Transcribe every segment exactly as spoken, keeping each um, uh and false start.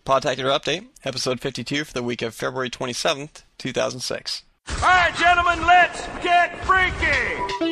Podtacular Update, episode fifty-two for the week of February twenty-seventh, two thousand six. All right, gentlemen, let's get freaky!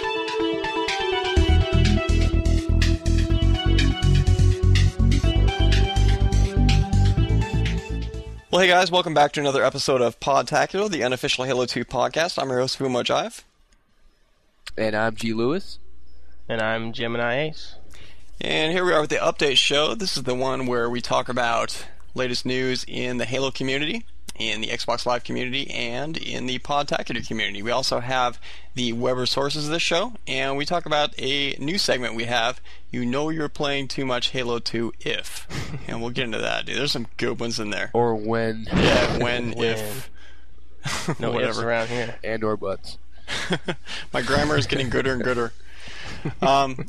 Well, hey guys, welcome back to another episode of Podtacular, the unofficial Halo two podcast. I'm your host, Fumo Jive. And I'm G. Lewis. And I'm Gemini Ace. And here we are with the update show. This is the one where we talk about latest news in the Halo community, in the Xbox Live community, and in the Podtacular community. We also have the web resources of this show, and we talk about a new segment we have, You Know You're Playing Too Much Halo two If. And we'll get into that, dude. There's some good ones in there. Or when. Yeah, when, When. if. No ifs around here. And or buts. My grammar is getting gooder and gooder. Um...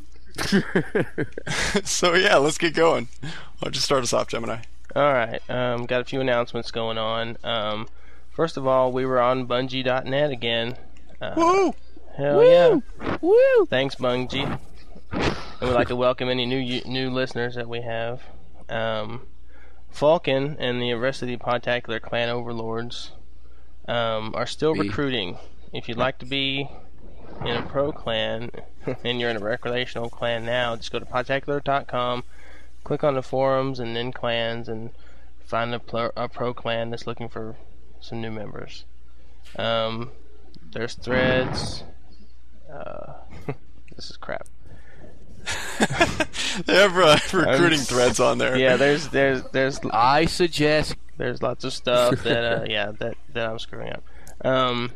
So yeah, let's get going. I'll just start us off, Gemini. Alright, um, got a few announcements going on. Um, first of all, we were on Bungie dot net again. Uh, Woo! Hell Woo! yeah. Woo! Thanks, Bungie. And we'd like to welcome any new new listeners that we have. Um, Falcon and the rest of the Podtacular clan overlords um, are still Me. recruiting. If you'd like to be in a pro clan and you're in a recreational clan now, just go to podtacular dot com, click on the forums and then clans, and find a, pl- a pro clan that's looking for some new members. Um, there's threads. Uh, this is crap. They have uh, recruiting Um, threads on there. Yeah, there's there's there's I suggest. there's lots of stuff that uh, yeah that that I'm screwing up. Um,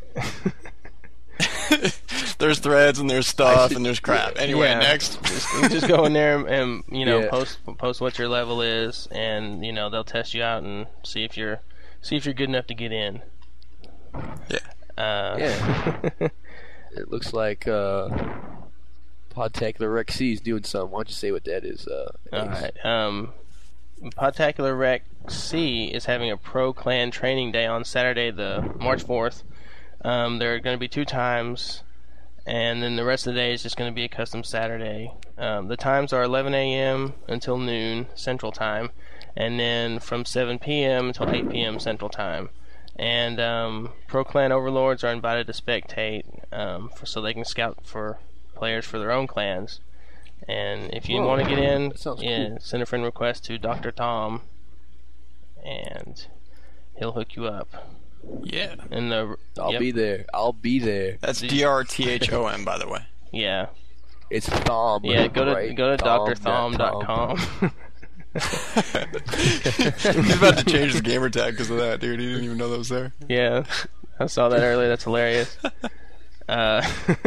There's threads and there's stuff should- and there's crap. Anyway, Yeah. next. just, just go in there and, and you know Yeah. post post what your level is, and you know they'll test you out and see if you're see if you're good enough to get in. Yeah. Uh, Yeah. It looks like uh, Podtacular Rec C is doing something. Why don't you say what that is? Uh, All Ace? right. Um, Podtacular Rec C is having a pro clan training day on Saturday, the March fourth. Um, there are going to be two times, and then the rest of the day is just going to be a custom Saturday. Um, the times are eleven a.m. until noon Central Time, and then from seven p.m. until eight p.m. Central Time. And um, pro clan overlords are invited to spectate, um, for, so they can scout for players for their own clans. And if you Whoa, want to get in, that sounds yeah, cool. send a friend request to Doctor Tom, and he'll hook you up. Yeah. And the I'll yep, be there. I'll be there. That's D R T H O M, by the way. yeah, It's Thom. yeah. Go to right? go to Thom dr thom dot com. He's about to change his gamer tag because of that, dude. He didn't even know that was there. Yeah, I saw that earlier. That's hilarious. Uh,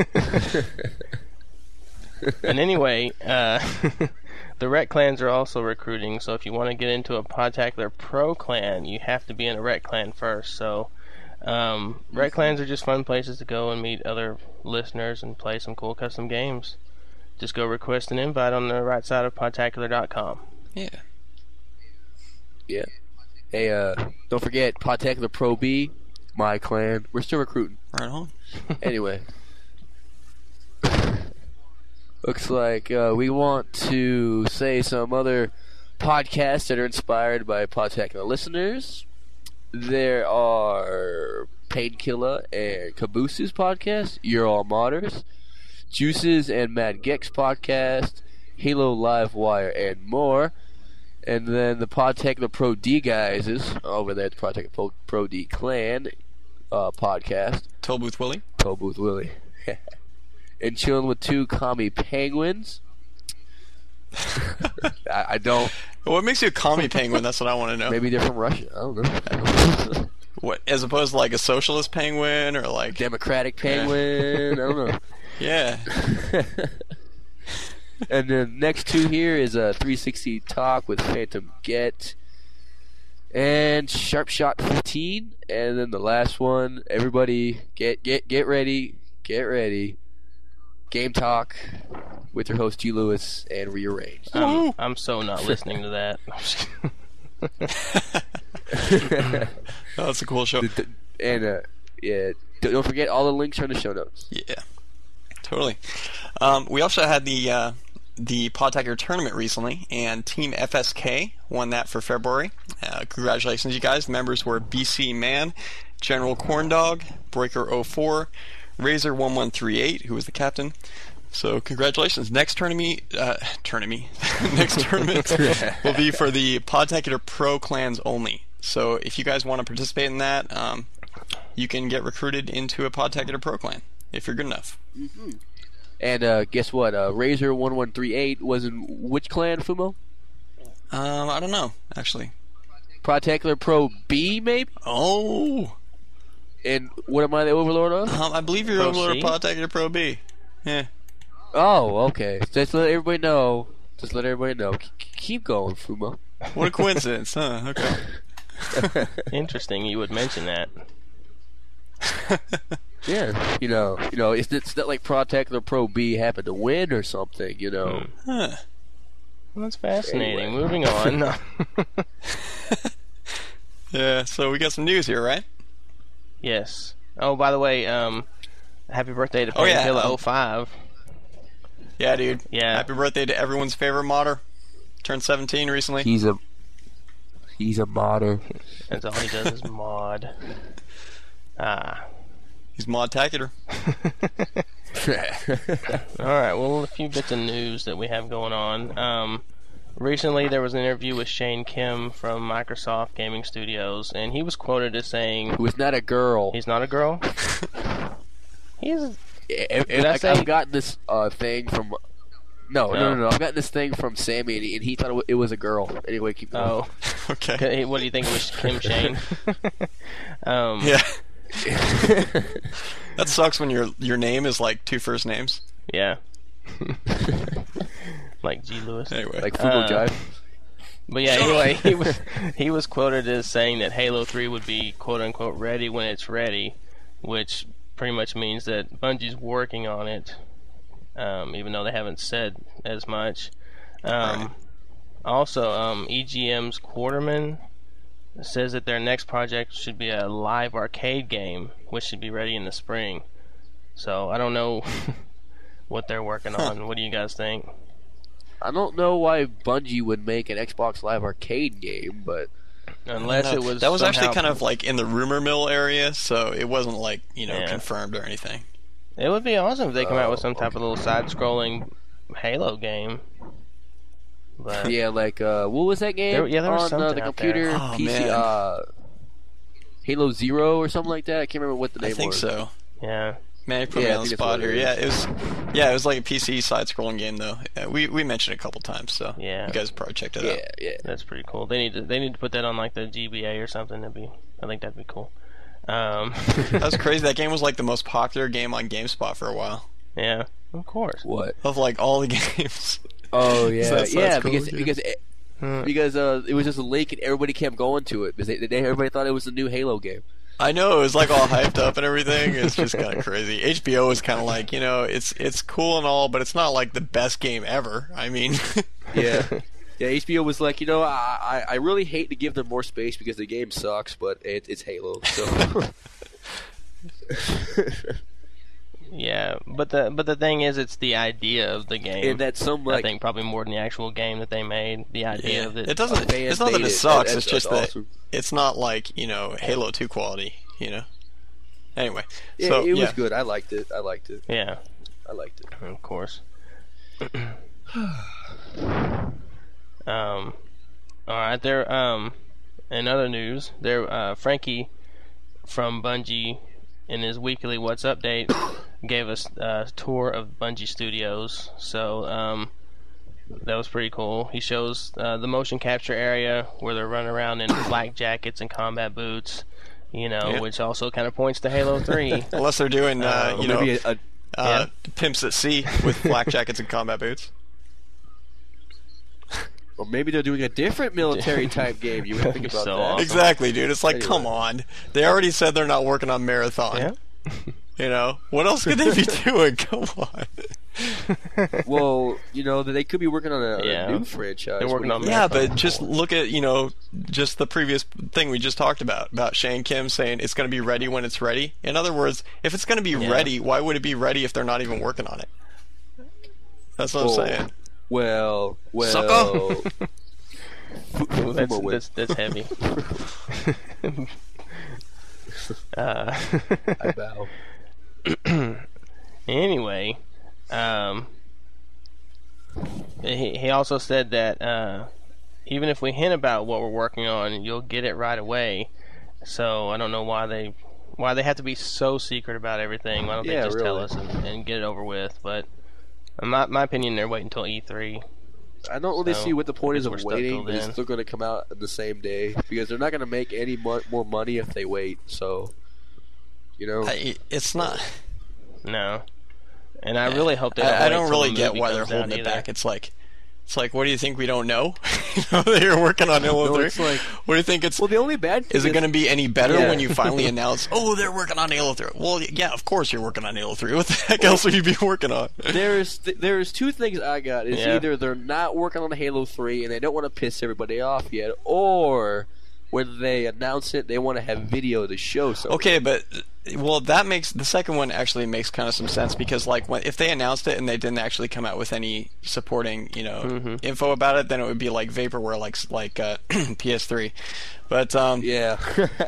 and anyway, uh, the Rec clans are also recruiting. So if you want to get into a Podtacular Pro clan, you have to be in a Rec clan first. So um, Rec clans are just fun places to go and meet other listeners and play some cool custom games. Just go request an invite on the right side of podtacular dot com. Yeah. Yeah. Hey, uh, don't forget Podtacular Pro B, my clan. We're still recruiting. Right on. Anyway. Looks like uh, we want to say some other podcasts that are inspired by Podtacular listeners. There are Painkiller and Cabooses podcast, You're All Modders, Juices and Mad Gex podcast, Halo Live Wire, and more. And then the Podtacular Pro D guys is over there at the Podtacular Pro, Pro D Clan uh, podcast. Toll Booth Willie. Toll Booth Willie. And Chilling with Two Commie Penguins. I, I don't. What makes you a commie penguin? That's what I want to know. Maybe they're from Russia. I don't know. What, as opposed to like a socialist penguin or like Democratic Penguin. I don't know. Yeah. And the next two here is a three sixty Talk with Phantom Get and Sharp Shot fifteen. And then the last one, everybody get get get ready, get ready. Game Talk with your host G. Lewis and Rearranged. I'm, I'm so not listening to that. Oh, that's a cool show. And uh, yeah, don't forget all the links are in the show notes. Yeah, totally. Um, we also had the uh, the Podtacular tournament recently, and Team F S K won that for February. Uh, congratulations, you guys. The members were B C Man, General Corndog, Breaker oh four, Razor one one three eight, who was the captain. So congratulations. Next tournament, uh, tournament, next tournament will be for the Podtacular Pro clans only. So if you guys want to participate in that, um, you can get recruited into a Podtacular Pro clan if you're good enough. Mm-hmm. And uh, guess what? Uh, Razor one one three eight was in which clan, Fumo? Um, I don't know, actually. Podtacular Pro B, maybe? Oh. And what am I the overlord of? Um, I believe you're Pro overlord of C? Podtacular Pro B. Yeah. Oh, okay. Just let everybody know. Just let everybody know. K- keep going, Fumo. What a coincidence, huh? Okay. Interesting you would mention that. Yeah, you know, you know, it's, it's not like Podtacular Pro B happened to win or something, you know. Huh. Well, that's fascinating. Anyway. Moving on. Yeah, so we got some news here, right? Yes. Oh, by the way, um, happy birthday to Oh, yeah, Painkiller um, oh five. Yeah, dude. Yeah. Happy birthday to everyone's favorite modder. Turned seventeen recently. He's a he's a modder. That's all he does is mod. Ah. He's Modtacular. All right. Well, a few bits of news that we have going on. Um, recently, there was an interview with Shane Kim from Microsoft Gaming Studios, and he was quoted as saying, Who is not a girl. "He's not a girl. He's And, Did I like, say- I've gotten this uh, thing from. No, no, No. no, no. I've gotten this thing from Sammy, and he, and he thought it, wa- it was a girl. Anyway, keep going. oh, Okay. what do you think it was, Kim Shane?" um, Yeah. That sucks when your your name is like two first names. yeah. Like G. Lewis. Anyway. Like Fugo Uh, Jive. But yeah, anyway, he was he was quoted as saying that Halo three would be quote unquote ready when it's ready, which pretty much means that Bungie's working on it, um, even though they haven't said as much. Um, Right. Also, um, E G M's Quarterman says that their next project should be a live arcade game, which should be ready in the spring. So I don't know what they're working on. What do you guys think? I don't know why Bungie would make an Xbox Live Arcade game, but Unless No, it was that was actually somehow- kind of like in the rumor mill area, so it wasn't like, you know, Yeah. confirmed or anything. It would be awesome if they come out with Oh, some type of little side-scrolling Halo game. But yeah, like uh, what was that game There- yeah, there was on uh, something the out there. computer? Oh, P C, man. uh, Halo Zero or something like that. I can't remember what the name I think was. so. yeah, Man, you put Yeah, me I on the think that's spot what it here. Yeah, is. it was. Yeah, it was like a P C side-scrolling game, though. Yeah, we we mentioned it a couple times, so Yeah. you guys probably checked it out. Yeah, yeah. that's pretty cool. They need to they need to put that on like the G B A or something. That'd be I think that'd be cool. Um, That was crazy. That game was like the most popular game on GameSpot for a while. yeah, of course. What? Of like all the games. Oh yeah, that's- yeah. that's cool, because yeah. because it- Hmm. because uh, it was just a leak and everybody kept going to it because they, they, everybody thought it was the new Halo game. I know, it was like all hyped up and everything. It's just kind of crazy. H B O is kind of like, you know, it's it's cool and all, but it's not like the best game ever. I mean, Yeah. Yeah, H B O was like, you know, I, I I really hate to give them more space because the game sucks, but it, it's Halo. So Yeah, but the but the thing is, it's the idea of the game. and that's some I like think probably more than the actual game that they made. The idea yeah. of it. it doesn't. fans It's not that made it it. sucks. That- It's that's just that awesome. it's not like, you know, Halo two quality. You know. Anyway, yeah, so it was yeah. good. I liked it. I liked it. Yeah, I liked it. of course. um, all right. There. Um, in other news, there. Uh, Frankie from Bungie, in his weekly What's Update, gave us a tour of Bungie Studios. So um, that was pretty cool. He shows uh, the motion capture area where they're running around in flak jackets and combat boots. You know, Yeah. which also kind of points to Halo three. Unless they're doing, uh, Uh, you know, Maybe a, a, uh, pimps at sea with black jackets and combat boots. or maybe they're doing a different military type game. You would think about So that. awesome. Exactly, dude. It's like, Anyway. come on. They already said they're not working on Marathon. Yeah. You know, what else could they be doing? Come on. Well, you know, they could be working on a, on Yeah. a new franchise. They're working What on do you Yeah, Marathon. but just look at, you know, just the previous thing we just talked about, about Shane Kim saying it's going to be ready when it's ready. In other words, if it's going to be Yeah. ready, why would it be ready if they're not even working on it? That's what Well, I'm saying. Well, well. Sucker. Ooh, that's, that's that's heavy. uh, I bow. Anyway, um, he he also said that uh, even if we hint about what we're working on, you'll get it right away. So I don't know why they why they have to be so secret about everything. Why don't Yeah, they just really. tell us and, and get it over with? But in my my opinion, they're waiting until E three. I don't really So, see what the point is I of guess we're stuck waiting. till It's then. still going to come out the same day because they're not going to make any mo- more money if they wait. So, you know, I, it's not. No, and I really hope they don't. I, I wait don't till really the get movie why they're comes out holding it either. back. It's like, it's like, what do you think we don't know? You know that you're working on Halo No, three. it's like- What do you think it's? well, the only bad thing Is it going to be any better Yeah. when you finally announce, oh, they're working on Halo three? Well, yeah, of course you're working on Halo three. What the heck else would you be working on? There's th- there's two things I got. It's Yeah. either they're not working on Halo three and they don't want to piss everybody off yet, or when they announce it, they want to have video to show. So Okay, but well, that makes the second one actually makes kind of some sense because, like, when, if they announced it and they didn't actually come out with any supporting, you know, Mm-hmm. info about it, then it would be like vaporware, like like uh, P S three. But um, yeah,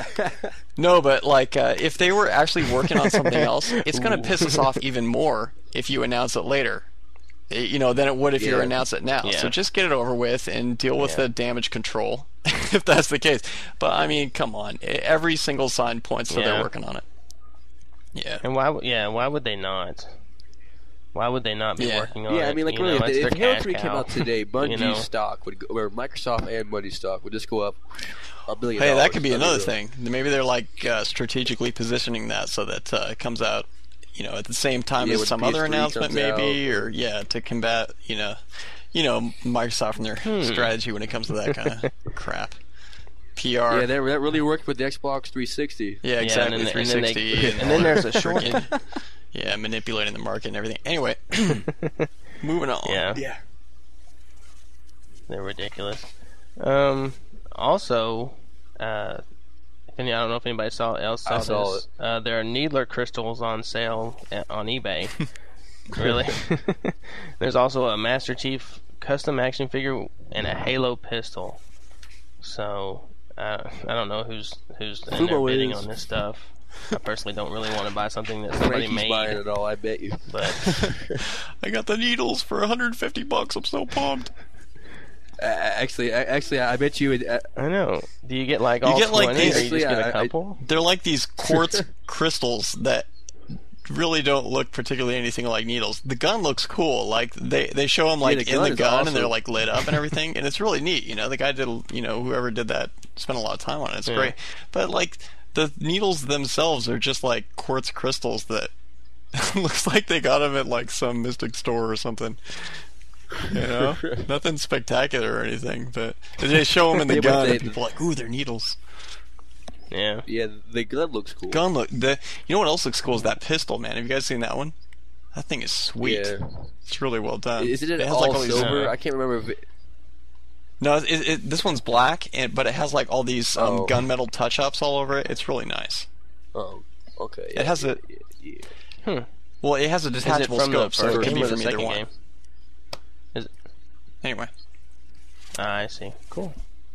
no, but like uh, if they were actually working on something else, it's going to piss us off even more if you announce it later. Eh, You know, than it would if you Yeah. announce it now. Yeah. So just get it over with and deal with Yeah. the damage control, if that's the case. But I mean, come on, Eh, every single sign points to Yeah. they're working on it. Yeah. And why? would- Yeah, why would they not? Why would they not be Yeah. working on it? yeah. I mean, like You really, know, if, it's if their Halo cash three came cow. out today, Bungie's You know? stock would go, or Microsoft and Bungie stock would just go up a billion. Hey, that dollars. could be That'd another real. thing. Maybe they're like uh, strategically positioning that so that uh, it comes out, you know, at the same time Yeah, as when some P S other three announcement, comes maybe, out, or yeah, to combat, you know, you know, Microsoft and their Hmm. strategy when it comes to that kind of crap. P R. Yeah, that, that really worked with the Xbox three sixty. Yeah, Yeah, exactly. and then, three and then, sixty. they, and then there's a short. freaking- yeah, manipulating the market and everything. Anyway, moving on. Yeah, Yeah. they're ridiculous. Um, also, uh, if any, I don't know if anybody saw else saw I saw this. Uh, there are Needler crystals on sale at, on eBay. Really? There's also a Master Chief custom action figure and a Halo pistol. So uh, I don't know who's who's in there Fumo bidding is. on this stuff. I personally don't really want to buy something that somebody Frankie's buying made, it all, I bet you. but I got the needles for one hundred fifty bucks. I'm so pumped. Uh, actually, uh, actually, I bet you. Would, uh, I know. Do you get like all get, like, twenty, these- or you just Actually, get a I- I- couple? They're like these quartz crystals that really don't look particularly anything like needles. The gun looks cool. Like they, they show them like the in gun the is gun and they're awesome. like lit up and everything, and it's really neat. You know, the guy did. You know, whoever did that spent a lot of time on it. It's Yeah. great. But like the needles themselves are just like quartz crystals that looks like they got them at like some mystic store or something. You know, nothing spectacular or anything, but they show them in the Yeah, but gun, they- and people are like, ooh, they're needles. Yeah. yeah, the gun looks cool. Gun look. The you know what else looks cool is that pistol, man. Have you guys seen that one? That thing is sweet. Yeah. It's really well done. Isn't it, has all, like all these. silver? uh, I can't remember. If it, No, it, it, this one's black, and but it has like all these um, Oh. gunmetal touch-ups all over it. It's really nice. oh, okay. It yeah, has a- yeah, yeah, Hmm. Well, it has a Is it detachable from the scope, so first it can game be or the from either second one. game? Anyway, Ah, I see. Cool.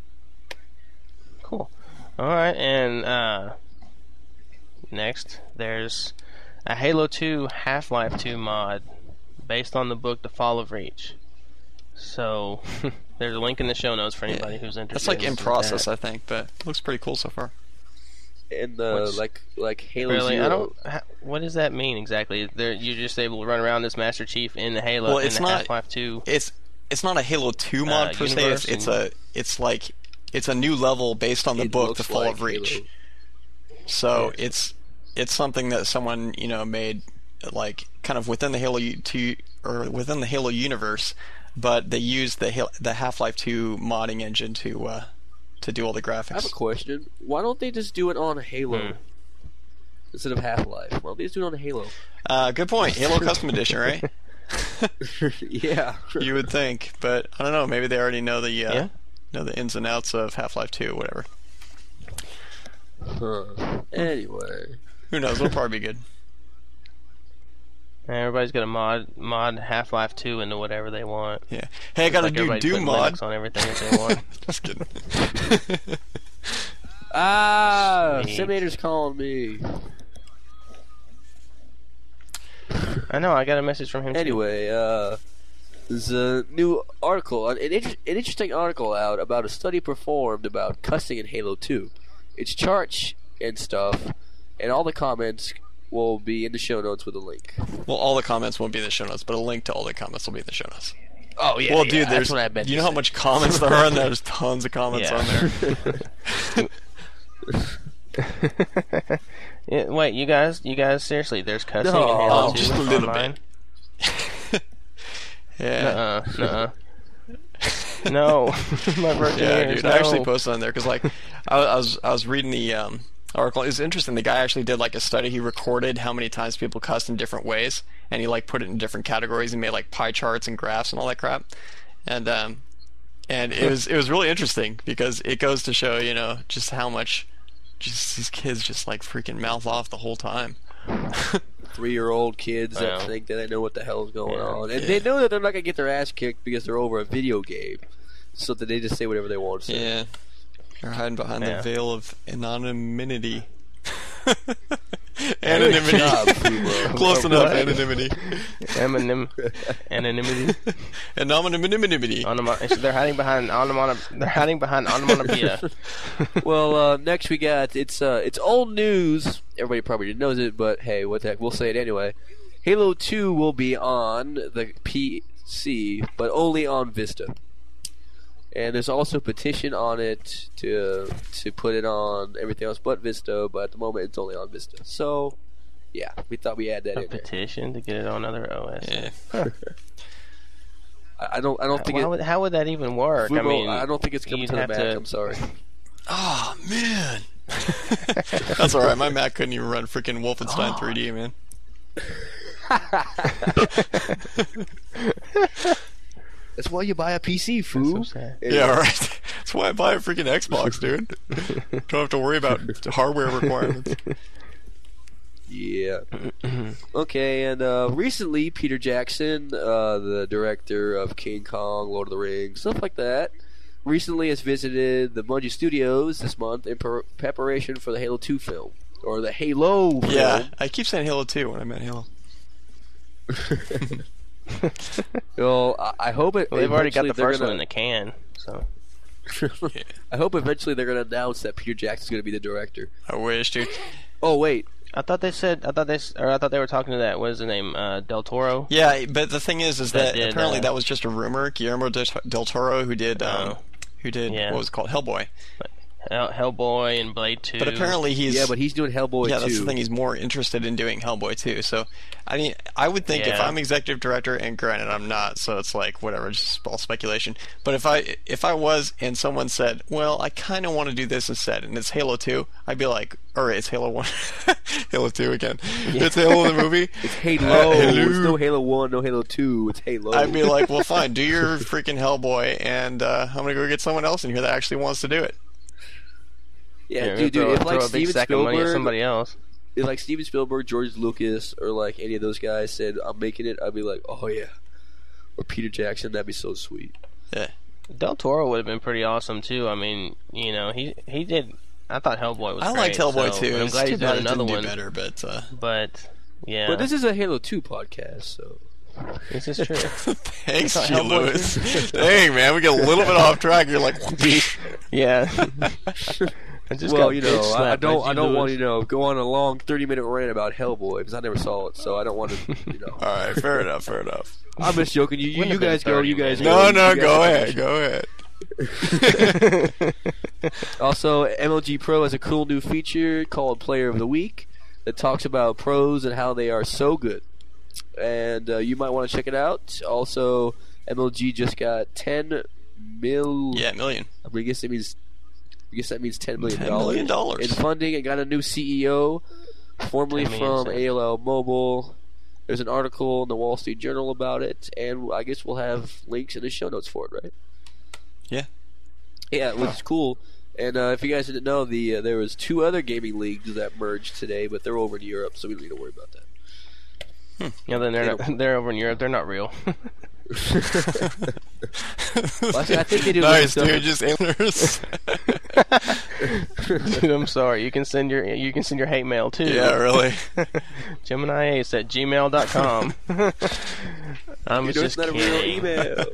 Cool. All right, and uh, next there's a Halo two Half-Life two mod based on the book The Fall of Reach. So there's a link in the show notes for anybody who's interested. that's like in with process, that. I think, but it looks pretty cool so far. And uh, What's- like like Halo Really, Zero. I don't. ha- What does that mean exactly? There, you're just able to run around as Master Chief in the Halo Well, in it's the not- Half-Life two. It's it's not a Halo two mod Uh, per se. universe It's, it's and- a it's like it's a new level based on the It book, looks The Fall like of Reach. Halo. So Yeah. it's it's something that someone you know made like kind of within the Halo U- two or within the Halo universe, but they used the Hal- the Half-Life two modding engine to uh, to do all the I have a graphics. question. Why don't they just do it on Halo Hmm. instead of Half Life? Why don't they just do it on Halo? Uh, good point. Halo Custom Edition, right? yeah. You would think, but I don't know. Maybe they already know the uh, Yeah. know the ins and outs of Half-Life two, whatever. Huh. Anyway. Who knows? It'll probably be good. And everybody's got to mod mod Half-Life two into whatever they want. Yeah. Hey, I got to like do Doom mod. Linux on everything that they want. Just kidding. Ah, Sweet. Simulator's calling me. I know. I got a message from him. Anyway, uh, there's a new article, an, an, inter- an interesting article out about a study performed about cussing in Halo two. It's charts and stuff, and all the comments will be in the show notes with a link. Well, all the comments won't be in the show notes, but a link to all the comments will be in the show notes. Oh yeah, Well, yeah, dude, that's there's what I meant you to know how say. much comments there are, and there's tons of comments Yeah. on there. Yeah, wait, you guys, you guys, seriously, there's cussing No, in Halo oh, two just a little online? Yeah. Nuh-uh, nuh-uh. No, my virgin Yeah, ears, dude. no. I actually posted on there because, like, I, I was I was reading the um, article. It was interesting. The guy actually did like a study. He recorded how many times people cussed in different ways, and he like put it in different categories and made like pie charts and graphs and all that crap. And um, and it was it was really interesting because it goes to show, you know, just how much just these kids just like freaking mouth off the whole time. Three-year-old kids that Wow. think that they know what the hell is going Yeah. on, and Yeah. they know that they're not gonna get their ass kicked because they're over a video game, so that they just say whatever they want to say. Yeah, they're hiding behind Yeah. the veil of anonymity. Anonymity. job, Fubo. Close What? enough. Anonymity. Anonym, anonymity. Anonymity. Onomon- they're hiding behind onomatopoeia. They're hiding behind onomatopoeia. Well, uh, next we got it's uh, it's old news. Everybody probably knows it, but hey, what the heck? We'll say it anyway. Halo two will be on the P C, but only on Vista. And there's also a petition on it to to put it on everything else but Vista, but at the moment it's only on Vista. So, yeah, we thought we had that A in there. petition to get it on other O S. Yeah. I I don't I don't think Why it. would, how would that even work? Fubo, I mean, I don't think it's coming you'd to the have Mac. to- I'm sorry. Oh man. That's alright, my Mac couldn't even run freaking Wolfenstein three D, man. That's why you buy a P C, That's fool. so sad. Yeah, right. That's why I buy a freaking Xbox, dude. Don't have to worry about hardware requirements. Yeah. Okay, and uh, recently Peter Jackson, uh, the director of King Kong, Lord of the Rings, stuff like that, recently has visited the Bungie Studios this month in per- preparation for the Halo two film. Or the Halo film. Yeah, I keep saying Halo two when I meant Halo. Well, I, I hope it. Well, they've already got eventually the they're first gonna, one in the can, so I hope eventually they're going to announce that Peter Jackson's going to be the director. I wish, dude. Oh, wait. I thought they said I thought they s- or I thought they were talking to that. What is the name? Uh, Del Toro. Yeah, but the thing is, is That that, did, apparently uh, that was just a rumor. Guillermo del del Toro, who did, um, Oh. who did Yeah. what was it called Hellboy. Hell, Hellboy and Blade Two. But apparently he's Yeah, but he's doing Hellboy yeah, too. that's the thing. He's more interested in doing Hellboy too. So, I mean, I would think if Yeah. I'm executive director, and granted I'm not, so it's like whatever, just all speculation. But if I if I was, and someone said, "Well, I kind of want to do this instead," and it's Halo two, I'd be like, "Or it's Halo one, Halo two again. It's Halo the movie." It's Halo. Uh, Halo. It's no Halo one, no Halo two. It's Halo. I'd be like, "Well, fine, do your freaking Hellboy, and uh, I'm gonna go get someone else in here that actually wants to do it." yeah, Yeah, dude, throw, dude. If throw like a big Steven sack of money at Spielberg, somebody else. if like Steven Spielberg, George Lucas, or like any of those guys said, "I'm making it," I'd be like, "Oh yeah." Or Peter Jackson, that'd be so sweet. Yeah. Del Toro would have been pretty awesome too. I mean, you know, he he did. I thought Hellboy was. I great, liked Hellboy so- too. but I'm It's glad too he's bad doing it another didn't one. do better, but uh, But yeah, But this is a Halo two podcast, so this is true. thanks, I thought G. Hellboy- Lewis. Dang, man, we get a little bit off track. You're like, yeah. I just well, got you bitch know, I, I slapped by don't, G. I don't want Lewis. to, you know, go on a long thirty-minute rant about Hellboy because I never saw it, so I don't want to, you know. all right, fair enough, fair enough. I'm just joking. You, you, Wouldn't you have been guys go. thirty, You guys man. go. No, you no, guys go go. ahead, go ahead. Also, M L G Pro has a cool new feature called Player of the Week that talks about pros and how they are so good. And uh, you might want to check it out. Also, M L G just got ten mil. Yeah, million. I guess it means. I guess that means ten million ten million dollars dollars. in funding. And got a new C E O, formerly ten million from cents. A L L Mobile. There's an article in the Wall Street Journal about it, and I guess we'll have links in the show notes for it, right? Yeah. Yeah, which is cool. And uh, if you guys didn't know, the uh, there was two other gaming leagues that merged today, but they're over in Europe, so we don't need to worry about that. You know, then they're not, they're over in Europe. They're not real. Well, I think they do. Nice, dude. Just antlers. Dude, I'm sorry. You can send your you can send your hate mail too. Yeah, really. Gemini Ace at gmail dot com. I'm You know, just it's not a kidding. real email.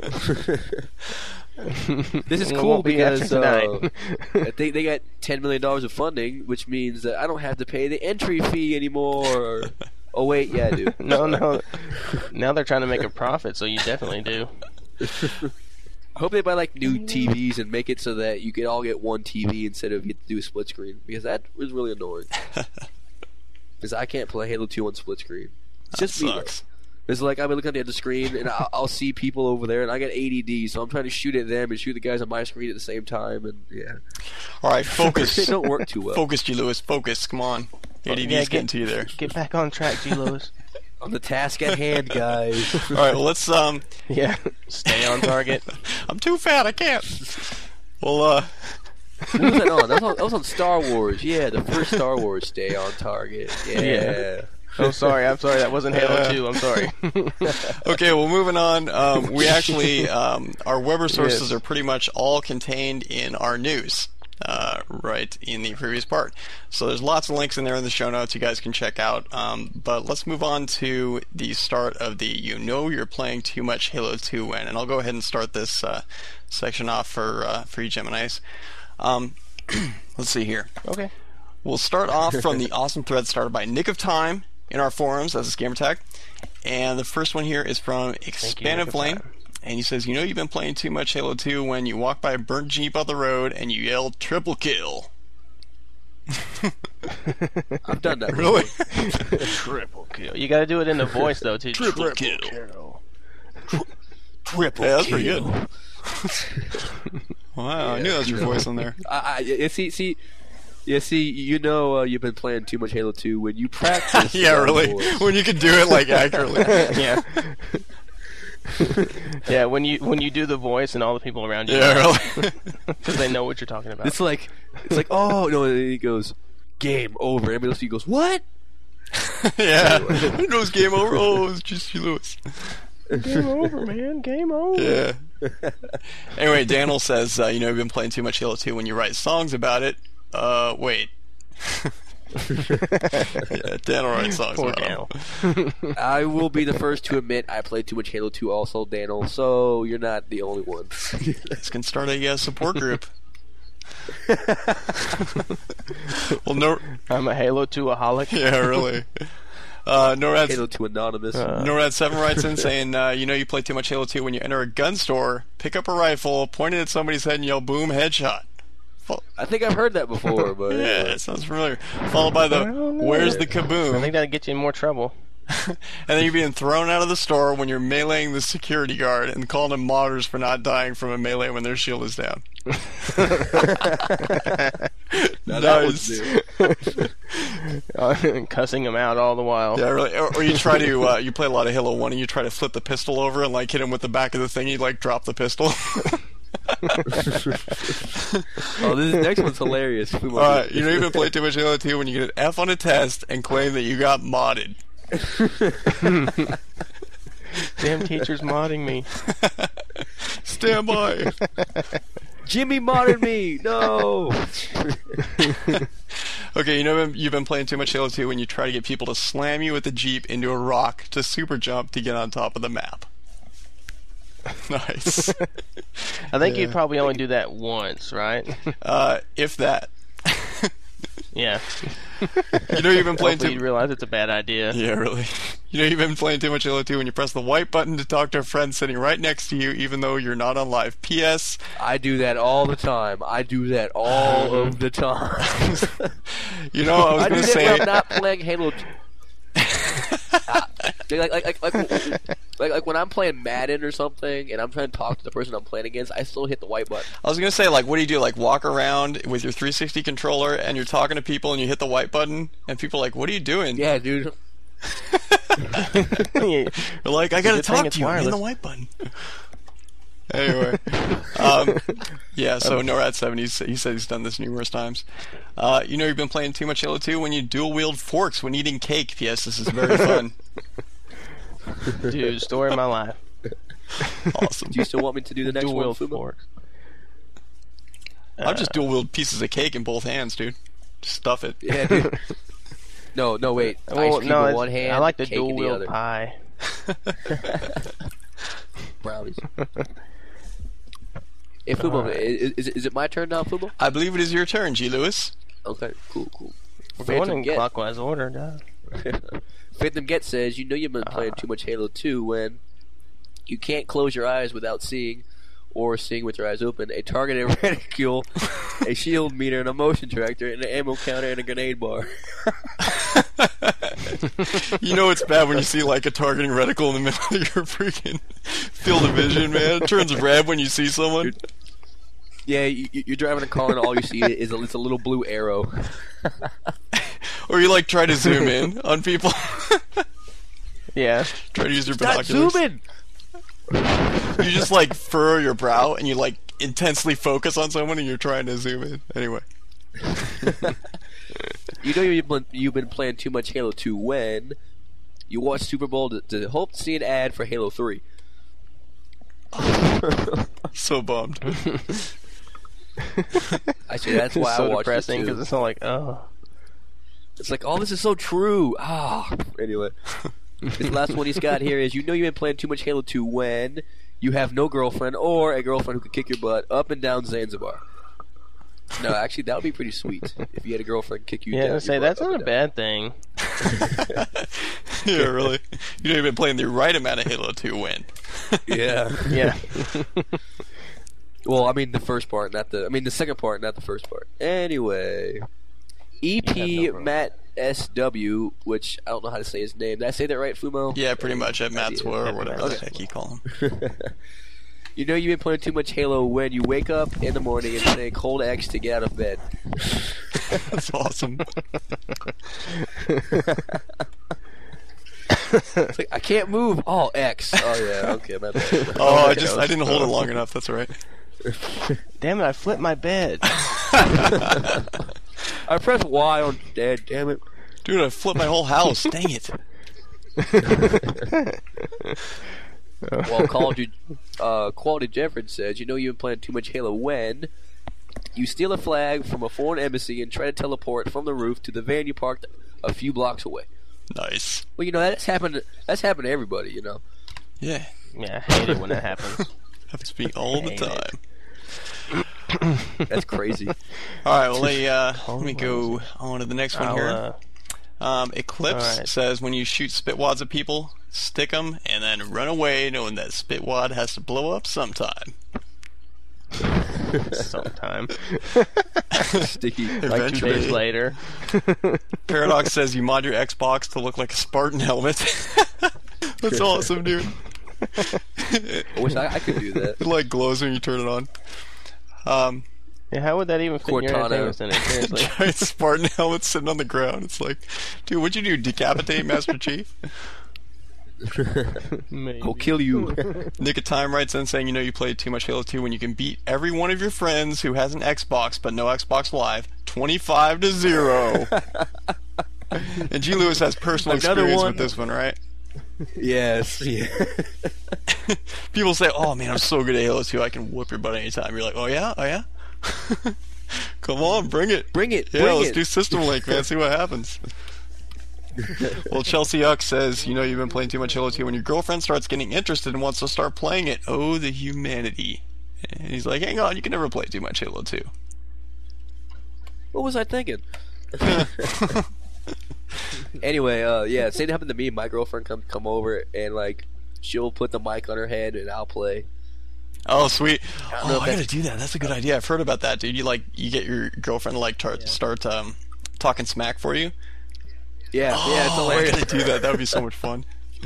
This is Well, it cool won't be after because uh, tonight. I think they got ten million dollars of funding, which means that I don't have to pay the entry fee anymore. Oh wait, yeah, I do. No, no. Now they're trying to make a profit, so you definitely do. I hope they buy like new T Vs and make it so that you can all get one T V instead of get to do a split screen, because that was really annoying. Because I can't play Halo two on split screen. It's just That me. sucks. It's like I'm looking at the screen and I'll, I'll see people over there, and I get A D D, so I'm trying to shoot at them and shoot the guys on my screen at the same time, and yeah, All right, focus. it don't work too well. Focus, G. Lewis. Focus. Come on. A D D's Yeah, getting get- to you there. Get back on track, G. Lewis. On the task at hand, guys. All right, well, let's. Um, Yeah. Stay on target. I'm too fat. I can't. Well, uh, What was that on? That was on, that was on Star Wars. Yeah, the first Star Wars. Stay on target. Yeah. Yeah. Oh, sorry. I'm sorry. That wasn't Halo two. I'm sorry. okay, well, moving on. Um, we actually, um, our Weber sources Yes. are pretty much all contained in our news, uh, right in the previous part. So there's lots of links in there in the show notes you guys can check out. Um, but let's move on to the start of the You Know You're Playing Too Much Halo two When. And I'll go ahead and start this uh, section off for, uh, for you Geminis. Um, let's see here. Okay. We'll start off from the awesome thread started by Nick of Time in our forums as a scammer tag. And the first one here is from Nick Expanded of Flame. Time. And he says, you know you've been playing too much Halo two when you walk by a burnt Jeep on the road and you yell triple kill. I've done that. Really? Triple kill. You got to do it in the voice though, too. Triple kill. Triple Yeah, that's pretty kill. good. Wow, I knew that was your voice on there. I, I, yeah, see, see, yeah, see, you know, uh, you've been playing too much Halo two when you practice. Yeah, that really. voice. When you can do it like accurately. Yeah. Yeah, when you when you do the voice and all the people around you, Yeah, really. because they know what you're talking about. It's like, it's like, oh no, and then he goes, game over. Everybody else he goes, what? Yeah. Who knows game over? Oh, it's just you, Lewis. Game over, man. Game over. Yeah. Anyway, Daniel says, uh, you know, you've been playing too much Halo two when you write songs about it. Uh, wait. Yeah, Daniel writes songs Poor about Daniel. it. I will be the first to admit I played too much Halo two also, Daniel, so you're not the only one. This can start a uh, support group. Well, no. I'm a Halo two-aholic. Yeah, really. Uh, NORAD Halo two Anonymous. Uh, NORAD seven writes in saying, uh, you know you play too much Halo two when you enter a gun store, pick up a rifle, point it at somebody's head, and yell, boom, headshot. Fo- I think I've heard that before, but yeah, that sounds familiar. Followed by the, where's the I kaboom? think that'd get you in more trouble. And then you're being thrown out of the store when you're meleeing the security guard and calling them modders for not dying from a melee when their shield is down. now that Nice. was new. Uh, cussing them out all the while. Yeah, really. Or, or you try to, uh, you play a lot of Halo one and you try to flip the pistol over and like hit him with the back of the thing, you like drop the pistol. Oh, this next one's hilarious. We won't Alright, do you know it. you've been playing too much Halo two when you get an F on a test and claim that you got modded. Damn teacher's modding me. Stand by. Jimmy modded me. No. Okay, you know you've been playing too much Halo two when you try to get people to slam you with the Jeep into a rock to super jump to get on top of the map. Nice. I think Yeah. you'd probably only do that once, right? Uh, if that. Yeah. You know you've been playing Hopefully you too. realize it's a bad idea. Yeah, really. You know you've been playing too much Halo two when you press the white button to talk to a friend sitting right next to you, even though you're not on live. P S. I do that all the time. I do that all of the time. You know, I was I do gonna that say. when I'm not playing Halo. uh, like, like, like, like, like, like when I'm playing Madden or something, and I'm trying to talk to the person I'm playing against, I still hit the white button. I was gonna say, like, what do you do? Like, walk around with your three sixty controller, and you're talking to people, and you hit the white button, and people are like, "What are you doing?" Yeah, dude. You're like, "I gotta Good thing talk it's to you." I'm in the wireless. white button. Anyway, um, yeah. So NORAD seven, he's, he said he's done this numerous times. Uh, you know, you've been playing too much Halo two when you dual wield forks when eating cake. P S. This is very fun. Dude, story of my life. Awesome. Do you still want me to do the next Dual one, wield Fumo? forks. I've just dual wield pieces of cake in both hands, dude. Just stuff it. Yeah, dude. No, no, wait. Ice Well, cream no, in it's- one hand, I like the cake dual in the wield other. pie. Brownies. Hey, Fumo, Alright. is, is, is it my turn now, Fumo? I believe it is your turn, G. Lewis. Okay, cool, cool. We're going Phantom in Get. clockwise order, duh. Phantom Get says, you know you've been playing too much Halo two when you can't close your eyes without seeing, or seeing with your eyes open, a targeted reticule, a shield meter, and a motion tractor, and an ammo counter, and a grenade bar. You know it's bad when you see like a targeting reticle in the middle of your freaking field of vision, man. It turns red when you see someone. Yeah, you, you're driving a car and all you see is a, it's a little blue arrow. Or you like try to zoom in on people. Yeah. Try to use your Stop binoculars. zooming! You just like furrow your brow and you like intensely focus on someone and you're trying to zoom in. Anyway. You know you've been, you've been playing too much Halo two when you watch Super Bowl to, to hope to see an ad for Halo three. So bummed. I say that's why It's so I watched it depressing too. because it's all like, oh. It's like, oh, this is so true. Ah, anyway. This last one he's got here is, you know you've been playing too much Halo two when you have no girlfriend or a girlfriend who can kick your butt up and down Zanzibar. No, actually, that would be pretty sweet if you had a girlfriend kick you Yeah, down. I say your that's butt not up a and bad thing. Yeah, really. You know you've been playing the right amount of Halo two win. down. Yeah. Yeah. Well, I mean the first part, not the. I mean the second part, not the first part. Anyway, E P have no Matt S W, which I don't know how to say his name. Did I say that right, Fumo? Yeah, pretty much at Matt's Yeah, or yeah, whatever okay. the heck you call him. You know you've been playing too much Halo when you wake up in the morning and think hold X to get out of bed. That's awesome. It's like, I can't move. Oh, X. Oh yeah. Okay. My bad. Oh, I just I didn't hold it long enough. That's all right. Damn it, I flipped my bed. I pressed Y on Dad. Damn it. Dude, I flipped my whole house. Dang it. Well, Quality, uh, Quality Jefford says, you know you've been playing too much Halo when you steal a flag from a foreign embassy and try to teleport from the roof to the van you parked a few blocks away. Nice. Well, you know that's happened. That's happened to everybody. You know. Yeah. Yeah, I hate it when that happens. Happens to me all the Hate time. it. That's crazy. All right, well, let, uh, let me go on to the next one I'll, here. uh, Um, Eclipse Alright. says when you shoot spitwads at people, stick them and then run away knowing that spitwad has to blow up sometime. sometime. Sticky. Like two Eventually. days later. Paradox says you mod your Xbox to look like a Spartan helmet. That's awesome, dude. I wish I, I could do that. It like glows when you turn it on. Um, Yeah, how would that even fit in your Cortana. entertainment center? Seriously. giant Spartan helmet sitting on the ground. It's like, dude, what'd you do? Decapitate Master Chief? Maybe. I'll kill you. Nick of Time writes in saying, you know, you played too much Halo two when you can beat every one of your friends who has an Xbox but no Xbox Live twenty-five to zero. And G. Lewis has personal Another experience one. with this one, right? Yes. Yeah. People say, oh man, I'm so good at Halo two, I can whoop your butt anytime. You're like, oh yeah? Oh yeah? Come on, bring it. Bring it. Yeah, bring let's it. do System Link, man. See what happens. Well, Chelsea Uck says, you know you've been playing too much Halo two when your girlfriend starts getting interested and wants to start playing it. Oh, the humanity. And he's like, hang on, you can never play too much Halo two. What was I thinking? Anyway, uh, yeah, same happened to me. My girlfriend come come over and like she'll put the mic on her head and I'll play. Oh, sweet. don't know Oh, if I gotta that's- do that. That's a good idea. I've heard about that, dude. You like, you get your girlfriend to like tar- start um, talking smack for you. Yeah, yeah, it's Oh, I hilarious. gotta do that. That would be so much fun.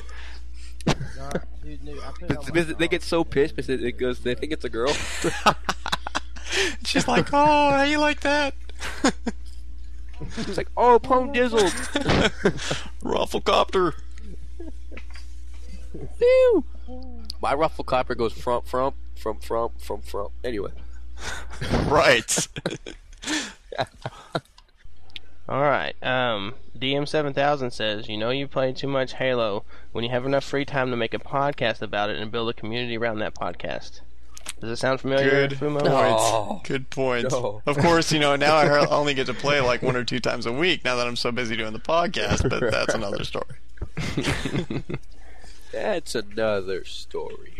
Because they get so pissed because it goes. They think it's a girl. She's like, oh, how you like that? It's like, oh, Pone Dizzled. Rufflecopter. Phew. My ruffle copper goes front, front, from, from, from, from. Anyway, Right. All right. Um, D M seven thousand says, you know you played too much Halo when you have enough free time to make a podcast about it and build a community around that podcast. Does it sound familiar? Good Fumo? point. No. Good point. No. Of course, you know, now I only get to play like one or two times a week now that I'm so busy doing the podcast, but that's another story. That's another story.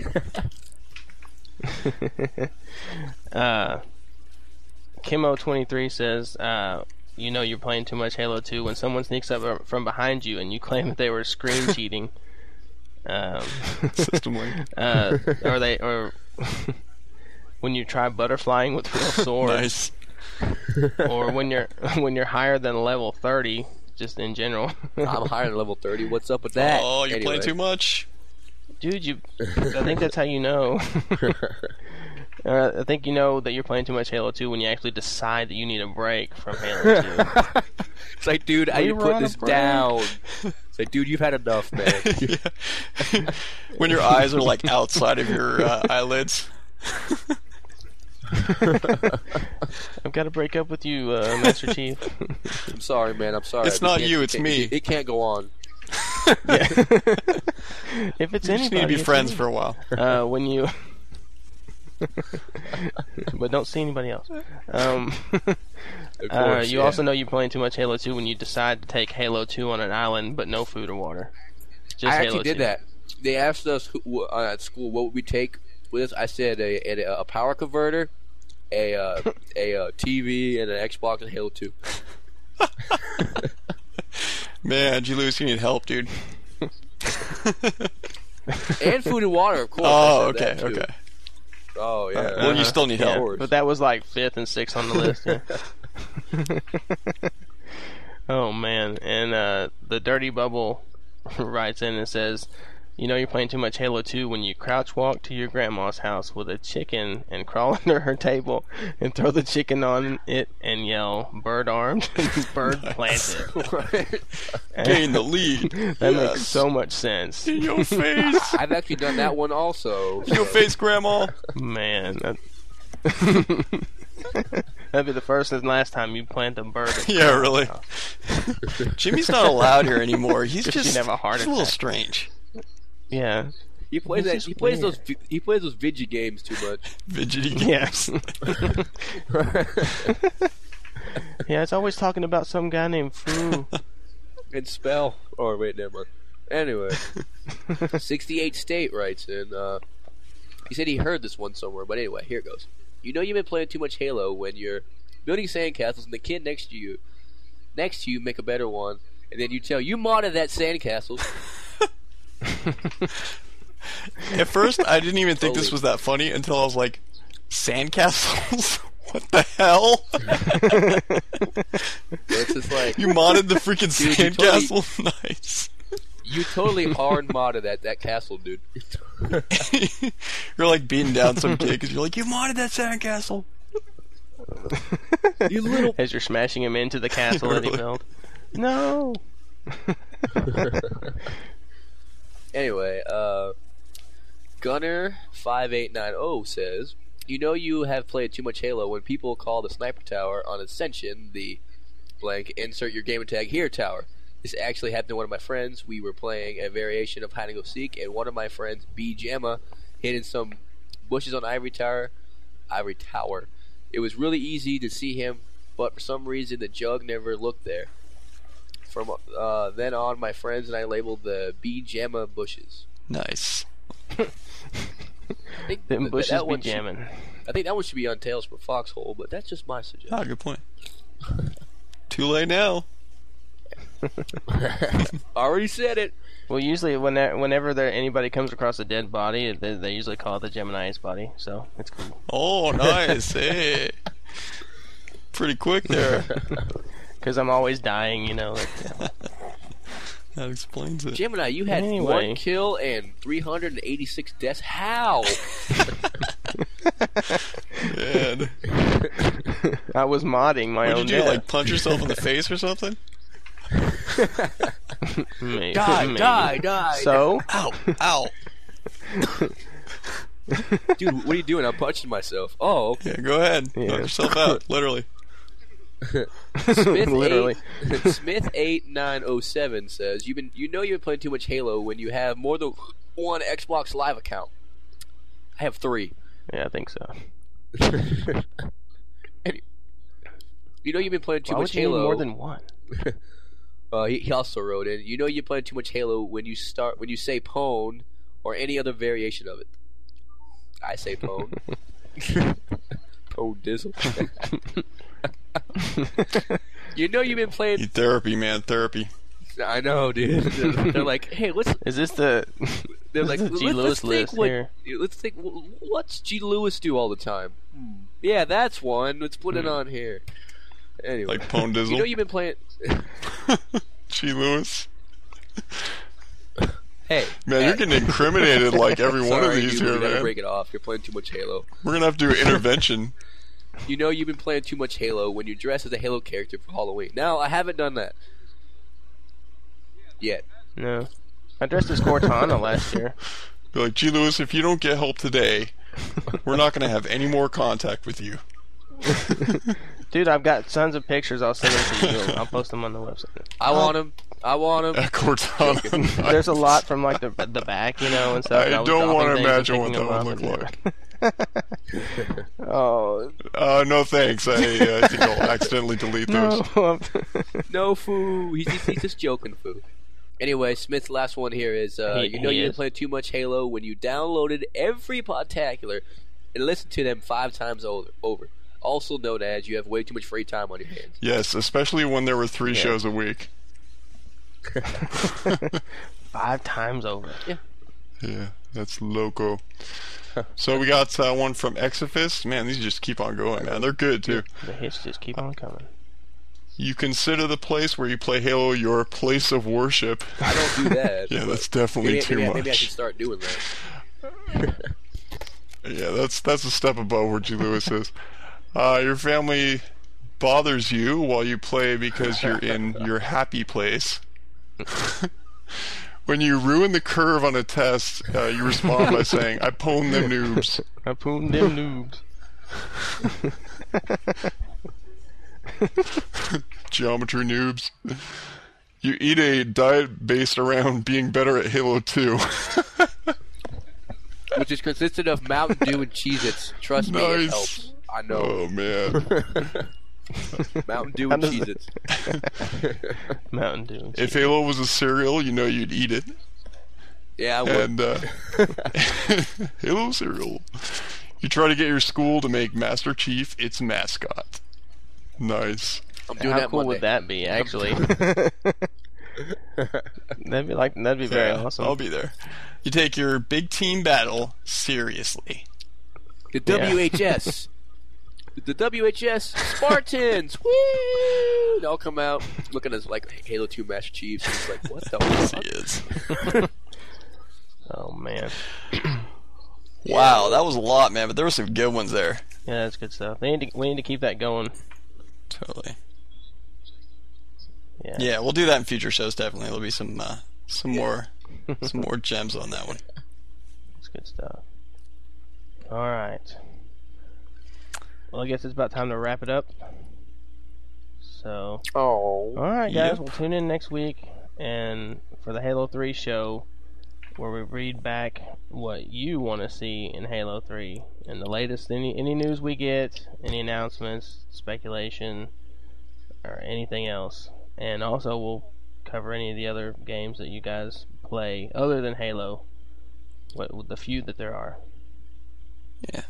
uh, Kimmo twenty-three says, uh, you know you're playing too much Halo two when someone sneaks up from behind you and you claim that they were screen cheating. Um, System link. uh, or they, or when you try butterflying with real swords, Nice. or when you're when you're higher than level thirty, just in general. I'm higher than level thirty. What's up with that? Oh, you're Anyway. playing too much. Dude, you. I think that's how you know. uh, I think you know that you're playing too much Halo two when you actually decide that you need a break from Halo two. It's like, dude, I We need to were put on a this break. down. It's like, dude, you've had enough, man. Yeah. When your eyes are like outside of your uh, eyelids. I've got to break up with you, uh, Master Chief. I'm sorry, man. I'm sorry. It's We not can't- you, it it's can't- me. It, it can't go on. Yeah. If it's You anybody, just need to be it's friends me. for a while. Uh, when you, but don't see anybody else. Um, Of uh, course, you yeah. also know you're playing too much Halo two when you decide to take Halo two on an island, but no food or water. Just I Halo actually did two. that. They asked us who, uh, at school what would we take with us. I said a, a, a power converter, a uh, a uh, T V, and an Xbox and Halo two. Man, Julius, you need help, dude. And food and water, of course. Oh, I okay, said that, too. okay. Oh, yeah. Uh, well, you still need Yeah, help. course. but that was like fifth and sixth on the list. Yeah. Oh man, and uh, the Dirty Bubble writes in and says, "You know you're playing too much Halo two when you crouch walk to your grandma's house with a chicken and crawl under her table and throw the chicken on it and yell bird armed, bird planted." Gain the lead. That Yes. makes so much sense, In your face. I've actually done that one also. In your face, Grandma. man. That... That'd be the first and last time you plant a bird. at Yeah, grandma's really. house. Jimmy's not allowed here anymore. He's Just just you'd have a heart he's a little attack. strange. Yeah. He plays This that. is He plays weird. those. vi- He plays those video games too much. Fidgety Yes. games. Yeah, it's always talking about some guy named Fu. And spell. Or wait, never mind. Anyway, sixty-eight State writes in. Uh, he said he heard this one somewhere, but anyway, here it goes. You know you've been playing too much Halo when you're building sandcastles and the kid next to you, next to you, make a better one, and then you tell you modded that sandcastle. At first, I didn't even think this Holy- was that funny until I was like, sandcastles? What the hell? It's just like You modded the freaking Dude, you totally- sandcastle? Nice. you totally hard modded that that castle, dude. You're like beating down some kid because you're like, you modded that sandcastle. You little. As you're smashing him into the castle that he Really? built. No. Anyway, uh, Gunner five eight nine zero says, "You know you have played too much Halo when people call the sniper tower on Ascension the blank insert your gamer tag here tower. This actually happened to one of my friends. We were playing a variation of hide and go seek, and one of my friends, B Jamma, hid in some bushes on Ivory Tower. Ivory Tower. It was really easy to see him, but for some reason the jug never looked there. From uh, then on, my friends and I labeled the B Jamma bushes. Nice. I think Them that- bushes that be one should- jamming. I think that one should be on Tales from Foxhole, but that's just my suggestion. Ah, good point. Too late now. Already said it. Well, usually whenever, whenever there, anybody comes across a dead body, they, they usually call it the Gemini Ace body, so it's cool. Oh, nice. Hey. Pretty quick there. Because I'm always dying, you know. Like, yeah. That explains it. Gemini, you had Anyway. one kill and three hundred eighty-six deaths. How? Man. I was modding my What own did you do? death. Like punch yourself in the face or something? Maybe- die, maybe. die, die. So, Ow! Ow! Dude, what are you doing? I'm punching myself. Oh, okay. Yeah, go ahead. Yeah. Knock yourself out, literally. Smith Literally. eight, Smith eight nine oh seven says you've been you know you've been playing too much Halo when you have more than one Xbox Live account. I have three. Yeah, I think so. And you know you've been playing too Why much would you need Halo. more than one? Uh, he, he also wrote in, you know you're playing too much Halo when you start when you say pwn or any other variation of it. I say pwn. Pwn dizzle. You know you've been playing. Need therapy, man, therapy. I know, dude. They're like, hey, let's. Is this the? They're This like, is the G. let's, Lewis let's think list what. here. Let's think. What's G. Lewis do all the time? Hmm. Yeah, that's one. Let's put it on here. Anyway, Like Pone Dizzle. you know you've been playing. G. Lewis. Hey, Man, you're getting incriminated like every one of sorry, these dude, here, we gotta man. break it off. You're playing too much Halo. We're gonna have to do intervention. You know you've been playing too much Halo when you dress as a Halo character for Halloween. Now, I haven't done that yet. No, I dressed as Cortana last year. Be like, G. Lewis, if you don't get help today, we're not gonna have any more contact with you. Dude, I've got tons of pictures. I'll send them to you. I'll post them on the website. I want him. I want him. At Cortana. There's a lot from like the the back, you know, and stuff. I and was don't dropping wanna things imagine and what picking that them would up look and- Oh Uh, no thanks. I, uh, I think I'll accidentally delete those. no! No, foo. He's just, he's just joking, foo. Anyway, Smith's last one here is, uh, He- you know he you is. didn't play too much Halo when you downloaded every Podtacular and listened to them five times over. over. Also known as you have way too much free time on your hands. Yes, especially when there were three Yeah. shows a week. Five times over. Yeah, that's loco. So we got uh, one from Exifist. Man, these just keep on going, man. They're good, too. The hits just keep on coming. You consider the place where you play Halo your place of worship. I don't do that. Yeah, but that's definitely maybe, too maybe, much. maybe I should start doing that. Yeah, that's that's a step above where G. Lewis is. Uh, your family bothers you while you play because you're in your happy place. When you ruin the curve on a test, uh, you respond by saying, I pwned them noobs. I poon them noobs. Geometry noobs. You eat a diet based around being better at Halo two. Which is consisted of Mountain Dew and Cheez-Its. Trust me, it Nice. helps. I know. Oh, man. Mountain Dew How and does Cheez-Its. Mountain Dew. If Halo was a cereal, you know you'd eat it. Yeah, I would. And, uh, Halo cereal. You try to get your school to make Master Chief its mascot. Nice. I'm doing How that cool Monday. would that be, actually? that'd be like that'd be very Yeah, awesome. I'll be there. You take your big team battle seriously. The W H S. The W H S Spartans. Woo! They all come out looking as like Halo two Master Chiefs. And it's like, what the Yes, fuck? he is. Oh man, Wow, that was a lot, man, but there were some good ones there. yeah, that's good stuff. They need to, we need to keep that going. Totally. Yeah. Yeah, we'll do that in future shows. Definitely, there'll be some uh, some more some more gems on that one. That's good stuff. All right. Well, I guess it's about time to wrap it up. So, Oh. all right, guys, Yep. we'll tune in next week and for the Halo three show, where we read back what you want to see in Halo three and the latest any any news we get, any announcements, speculation, or anything else. And also we'll cover any of the other games that you guys play other than Halo, what with the few that there are. Yeah.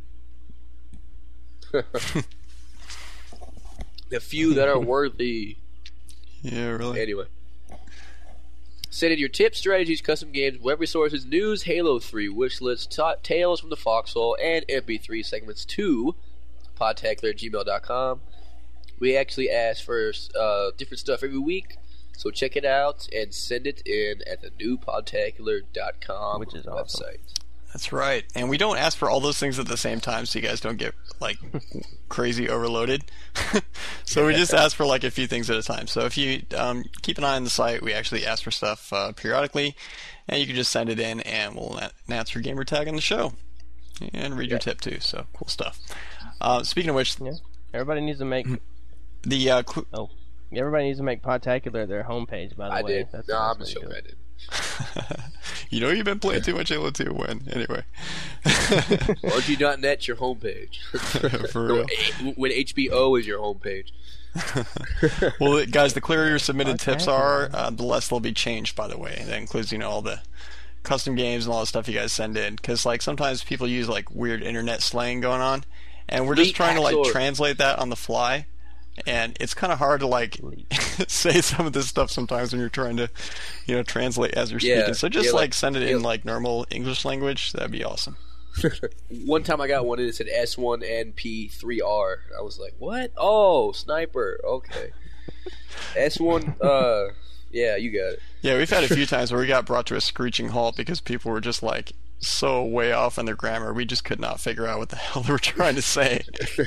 The few that are worthy. Yeah, really. Anyway. Send in your tips, strategies, custom games, web resources, news, Halo three, wish lists, ta- tales from the foxhole, and M P three segments to podtacular at gmail dot com. We actually ask for uh, different stuff every week, so check it out and send it in at the new podtacular dot com Which is awesome. website. That's right. And we don't ask for all those things at the same time, so you guys don't get like crazy overloaded. So we just ask for like a few things at a time. So if you um, keep an eye on the site, we actually ask for stuff uh, periodically, and you can just send it in, and we'll announce your gamer tag on the show and read your tip too. So cool stuff. Uh, speaking of which, Yeah. Everybody needs to make The uh, qu- Oh, everybody needs to make Podtacular their homepage. By the I way, did. That's No, the I'm best just way to joking. do I it. did. you know you've been playing too much Halo two. When anyway. O G dot net's your homepage. For No, real. A- when H B O is your homepage. Well, guys, the clearer your submitted tips are, uh, the less they'll be changed. By the way, that includes you know all the custom games and all the stuff you guys send in. Because like sometimes people use like weird internet slang going on, and we're just Leet trying to like Axor. translate that on the fly. And it's kind of hard to like say some of this stuff sometimes when you're trying to, you know, translate as you're Yeah, speaking. So just yeah, like, like- send it yeah. in like normal English language. That'd be awesome. One time I got one and it said S one N P three R. I was like, what? Oh, sniper. Okay. S one, uh, yeah, you got it. Yeah, we've had a few times where we got brought to a screeching halt because people were just like so way off on their grammar. We just could not figure out what the hell they were trying to say.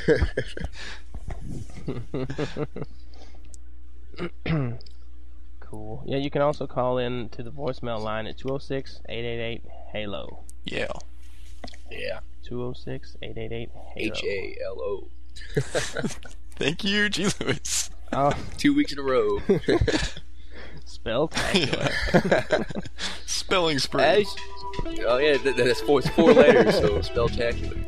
Cool. Yeah, you can also call in to the voicemail line at two oh six, eight eight eight, HALO. Yeah. Yeah. two oh six, eight eight eight, HALO. H A L O. Thank you, G. Lewis. Oh, Two weeks in a row. spell-tacular. Spelling spree. As, oh, yeah, that, that's four, it's four letters, so spelltacular.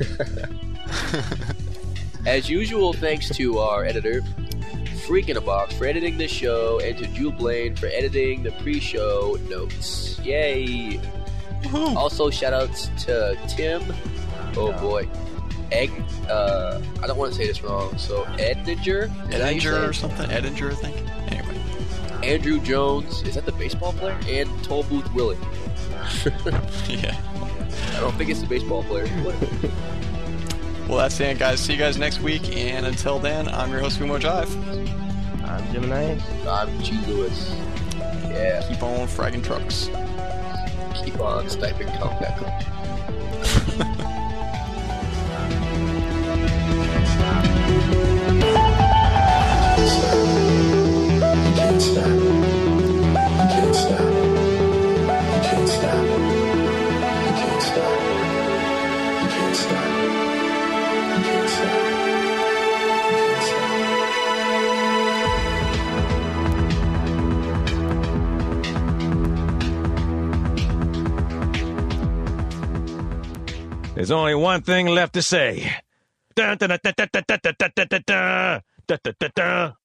As usual, thanks to our editor, Freak in a Box, for editing this show, and to Jules Blaine for editing the pre-show notes. Yay! Woohoo. Also, shoutouts to Tim. Oh boy, Egg. Uh, I don't want to say this wrong. So Edinger, Is that how you say Edinger or it? something. Edinger, I think. Anyway. Andrew Jones. Is that the baseball player? And Toll Booth Willie. Yeah. I don't think it's the baseball player. Whatever. Well, that's the end, guys. See you guys next week. And until then, I'm your host, Fumo Jive. I'm Gemini. I'm G. Lewis. Yeah, Keep on fragging trucks. keep on sniping compact. Can't stop. You can't stop. You can't stop. You can't stop. You can't stop. You can't stop. You can't stop. There's only one thing left to say. Dun, dun, dun, dun, dun, dun, dun, dun, dun, dun, dun, dun, dun, dun, dun.